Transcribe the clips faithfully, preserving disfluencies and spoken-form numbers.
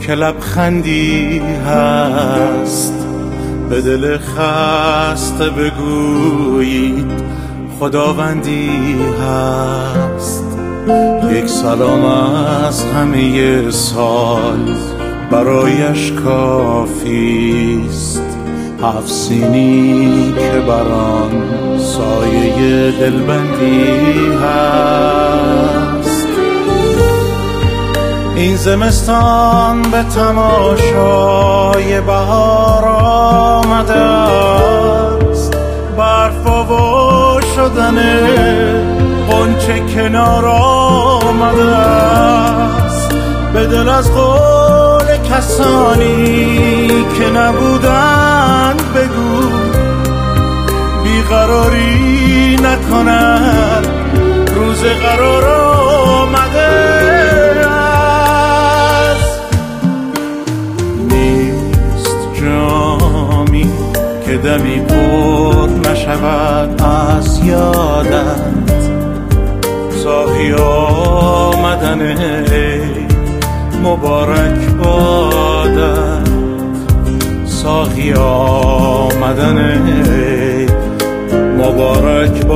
که لبخندی هست به دل خسته بگویید خداوندی هست. یک سلام از همه سال برایش کافیست، هفت سینی که بران سایه دلبندی هست. این زمستان به تماشای بهار آمده است، برف و شدن غنچه کنار آمده است. به دل از قول کسانی که نبودند بگو بیقراری نکند، روز قرار آمده است. نیست جامی که دمی پر نشود از یادت، ساقی آمدن ای مبارک بادت، ساقی آمدن ای مبارک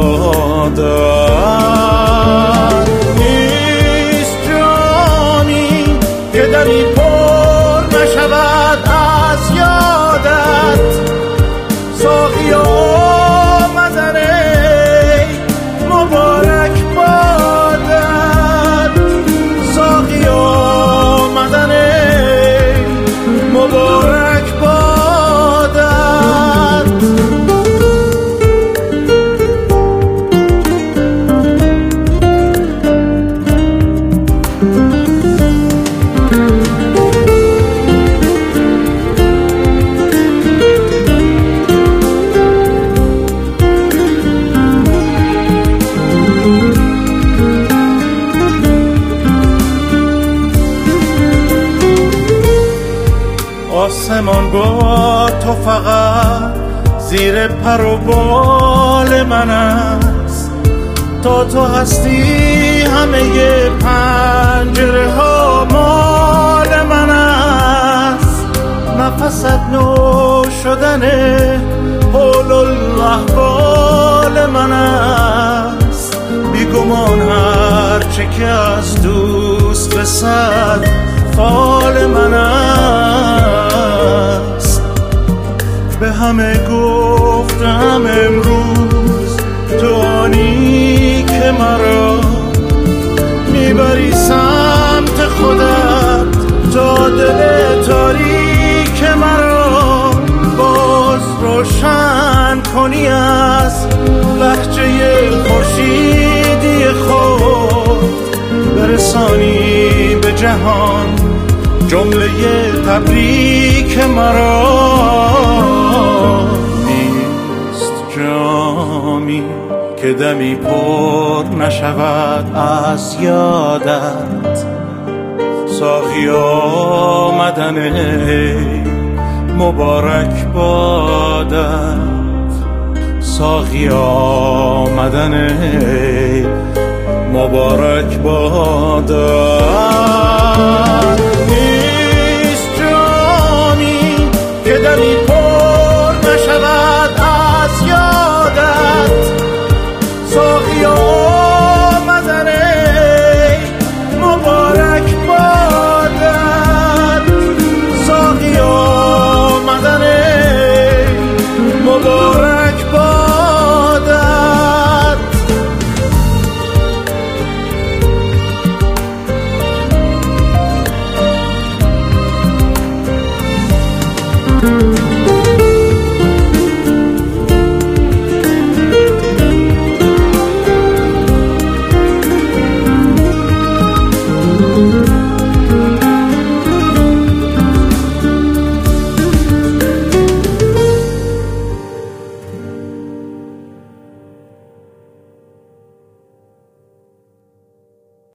بادت. نیست جامی که دمی پر نشود از یادت، ساقی آمدن ای مبارک بادت، ساقی آمدن ای مبارک بادت. آسمان با تو فقط زیر پر و بال من است، تا تو هستی همه پنجره ها مال من است. نفست نو شدن حول الاحوال من است، بیگمان هرچه که از دوست رسد فال من است. به همه گفتم امروز تو آنی که مرا میبری سمت خودت، تا دل تاریک مرا باز روشن کنی از لهجه خورشیدی خود، برسانی به جهان جمله تبریک مرا. نیست جامی که دمی پر نشود از یادت، ساقی آمدن ای مبارک بادت، ساقی آمدن ای مبارک بادت. نیست جامی که دمی پر نشود از یادت، ساقی آمدن ای مبارک بادت، ساقی آمدن ای مبارک بادت.